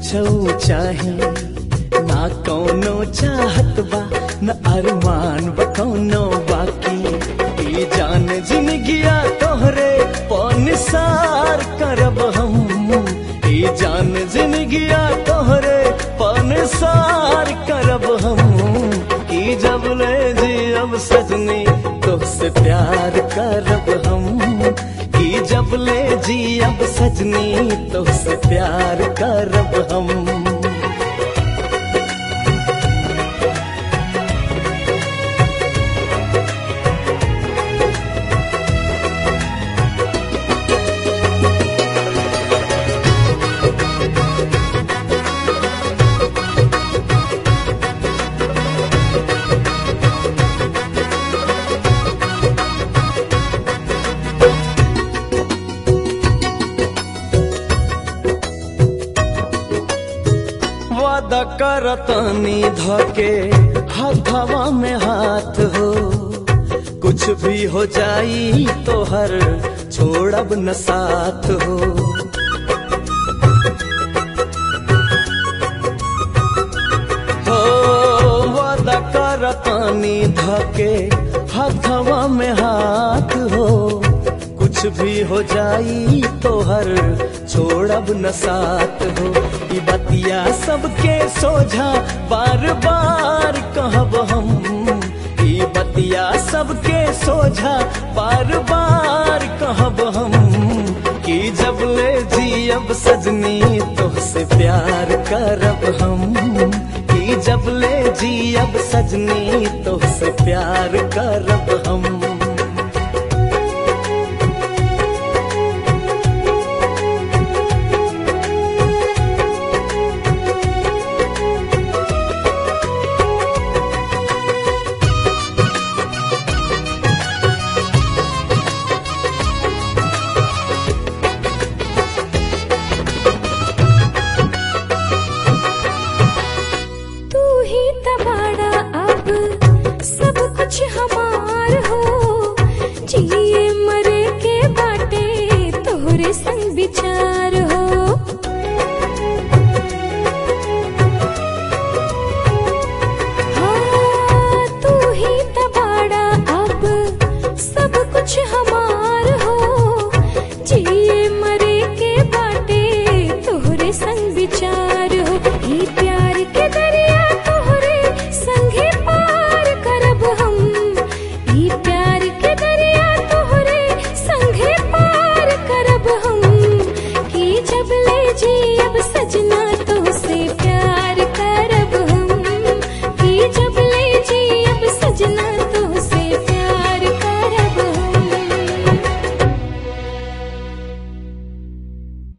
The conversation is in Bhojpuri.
कुछो चाहे ना कौनो चाहत बा न अरमान बा कौनो बाकी। ई जान जिंदगिया तोहरे पनिसार करब हम, ई जान जिंदगिया तोहरे पनिसार करब हम। ई जब ले जी अब सजनी तोहसे प्यार करब हम, ई जब ले जी अब सजनी तोहसे प्यार करब हम। वादा करतनी धके हथवा में हाथ हो, कुछ भी हो जाई तो हर छोड़ब न साथ हो। वादा करतनी धके हथवा में हाथ हो, कुछ भी हो जाई तो हर छोड़ब न साथ हो। ई बतिया सबके सोझा बार बार कहब हम, ई बतिया सबके सोझा बार बार कहब हम। कि जब ले जी अब सजनी तोहसे प्यार करब हम, कि जब ले जी अब सजनी तोहसे प्यार करब हम। तू ही तबाड़ा अब सब कुछ हमारा